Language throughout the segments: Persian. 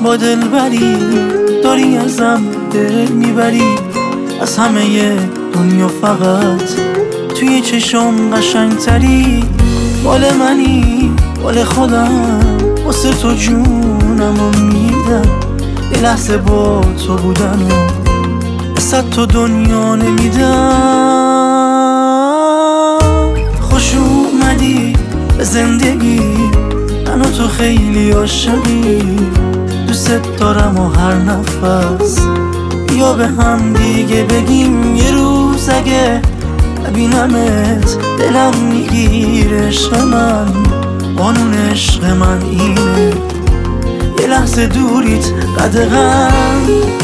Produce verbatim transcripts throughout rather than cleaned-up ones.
با دل بری داری ازم دل میبری، از همه دنیا فقط توی چشم قشنگتری. مال منی مال خودم، واسه تو جونمو میدم. یه لحظه با تو بودن و واسه تو دنیا نمیدم. خوش اومدی به زندگی، من و تو خیلی عاشقی. دوست دارم و هر نفس بیا به هم دیگه بگیم یه روز اگه ببینمت دلم میگیره. عشق من قانون عشق من اینه، یه لحظه دوریت قدغن.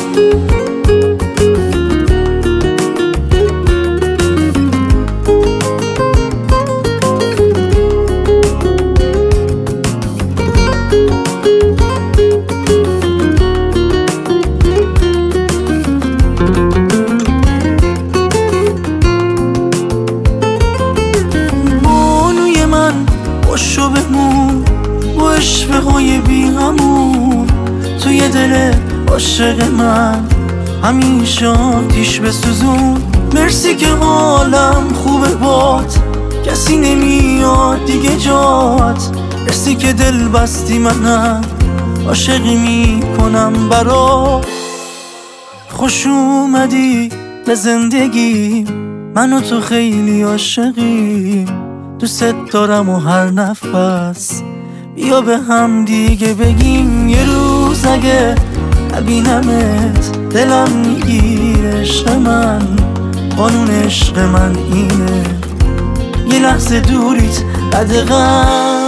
باشو بمون با عشقهای بی همون توی دل عاشق من، همیشه آتیش بسوزون. مرسی که حالم خوبه بات، کسی نمیاد دیگه جات. مرسی که دل بستی منم عاشقی میکنم برات. خوش اومدی به زندگی، من و تو خیلی عاشقی. دوست دارم و هر نفس بیا به هم دیگه بگیم یه روز اگه ببینمت دلم میگیره. عشق من قانون عشق من اینه، یه لحظه دوریت قدغن.